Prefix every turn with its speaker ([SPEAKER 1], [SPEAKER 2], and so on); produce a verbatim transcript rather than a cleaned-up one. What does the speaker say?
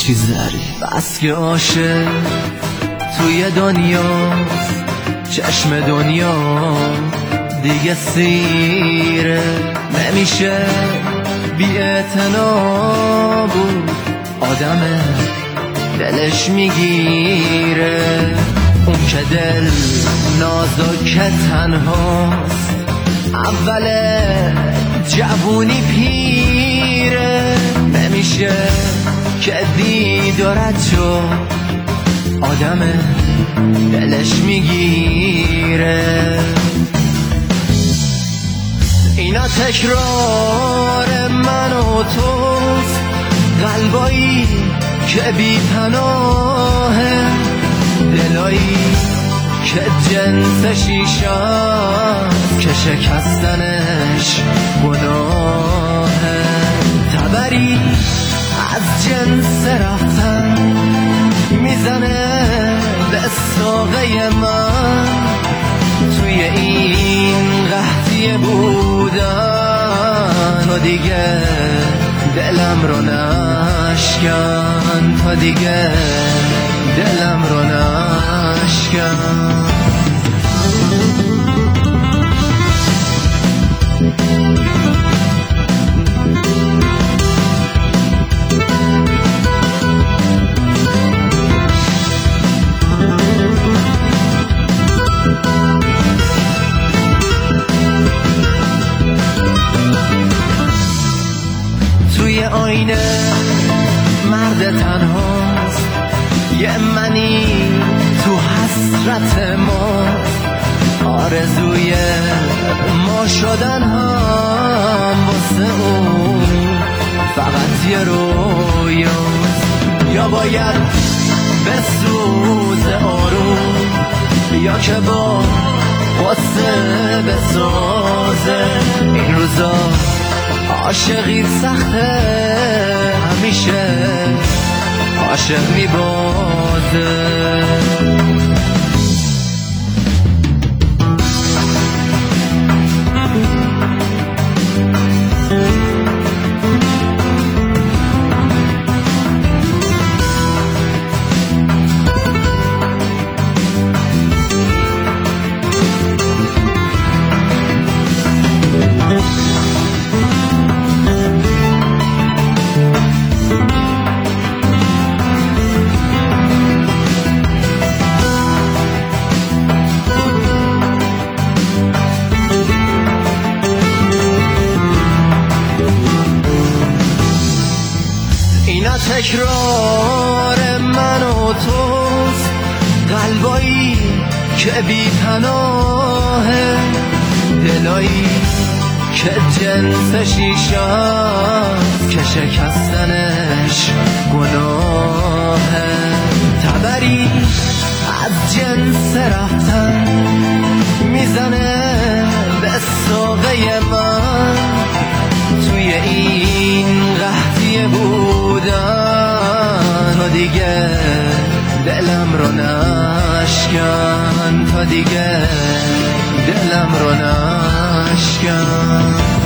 [SPEAKER 1] چیز داری.
[SPEAKER 2] بس که عاشق توی دنیاست، چشم دنیا دیگه سیره، نمیشه بی اعتنا بود، آدمه دلش میگیره. اون که دل نازک تنهاست، اول جوونی پیره، نمیشه که دیدارت شد، آدمه دلش میگیره. اینا تکرار من و توست، قلبایی که بی پناهه، دلایی که جنس شیشاست، که شکستنش گناهه. تبری از جنس رفتن میزنه به ساقه من، توی این قحطی بودن و دیگه دلم رو نشکن، تا دیگه دلم رو نشکن. توی آینه مرد تنهاست، یه منی تو حسرت ما، آرزوی ما شدن هم واسه اون فقط یه رویاست. یا باید به سوز آروم، یا که با قصه بسازه. این روزا عاشقی سخته، همیشه عاشق میبازه. اینا تکرار من و توست، قلبایی که بی پناهه، دلایی که جنس شیشاست، که شکستنش گناهه. تبری از جنس رفتن میزنه به ساقه من، توی این قحطی بودن و دیگه دلم رو نشکن، تا دیگه دلم رو نشکن.